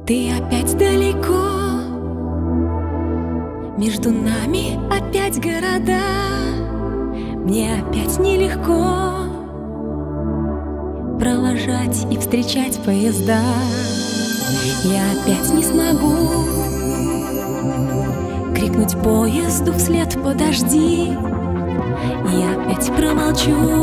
Ты опять далеко, между нами опять города. Мне опять нелегко провожать и встречать поезда. Я опять не смогу крикнуть поезду вслед «Подожди!» Я опять промолчу,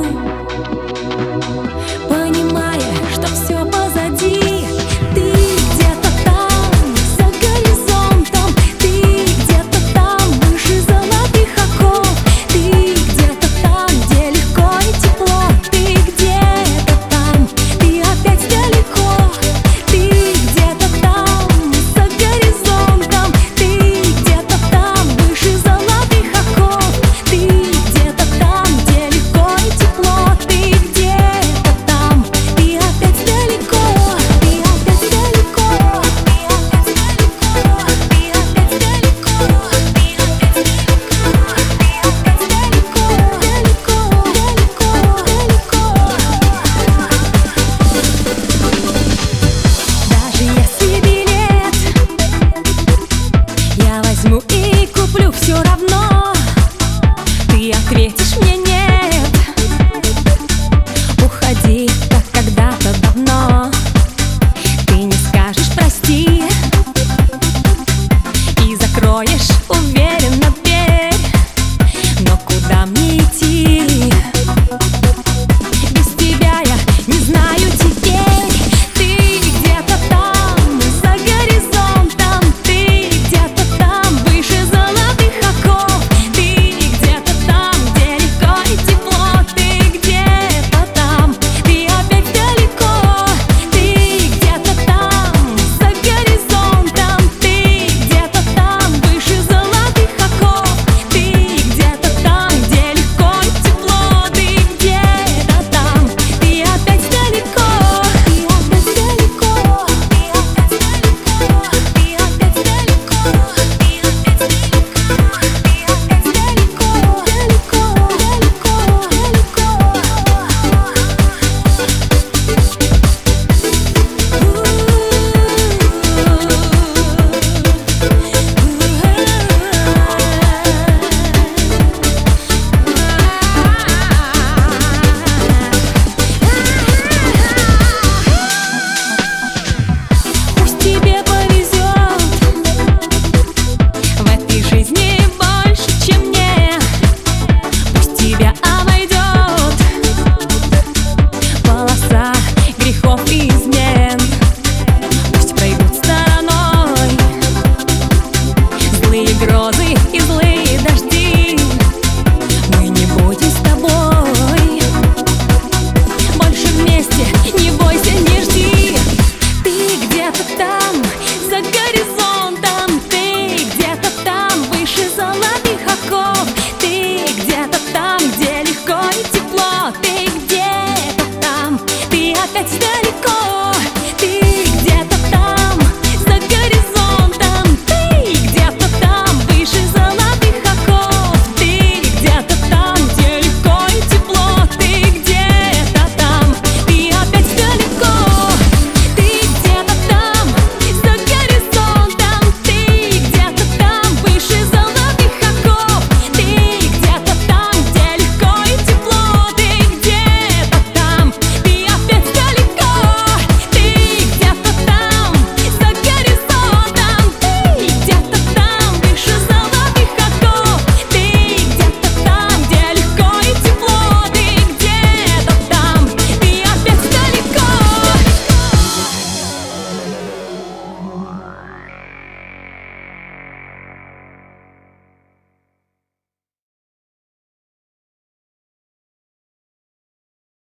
понимая, что все позади. Ты где-то там, за горизонтом, ты где-то там, выше золотых оков. Ты где-то там, где легко и тепло. Ты где-то там, ты опять далеко. Ты где-то там, за горизонтом, ты где-то там, выше золотых оков. Ты где-то там, где легко и тепло. Ты где-то там, ты опять далеко. Ты опять далеко. Ты опять далеко. Ты опять далеко. Ты опять далеко. Далеко, далеко, далеко. Даже если билет я возьму и куплю, все равно ты ответишь мне нет. Уходи, как когда-то давно. Ты не скажешь прости и закроешь уверенно дверь. Но куда мне идти? Без тебя я не знаю теперь. Ты где-то там, за горизонтом. Ты где-то там, выше золотых оков. Ты где-то там, где легко и тепло. Ты где-то там, ты опять далеко. Ты где-то там, за горизонтом. Ты где-то там, выше золотых оков. Ты где-то там, где легко и тепло. Ты где-то там, ты опять далеко. Ты опять далеко. Ты опять далеко. Ты опять далеко. Ты опять далеко. Ты опять Пусть тебе повезет в этой жизни больше, чем мне. Пусть тебя обойдет полоса грехов и измен. Пусть пройдут стороной злые грозы и злые дожди. Мы не будем с тобой больше вместе, не бойся, не жди. Ты где-то там,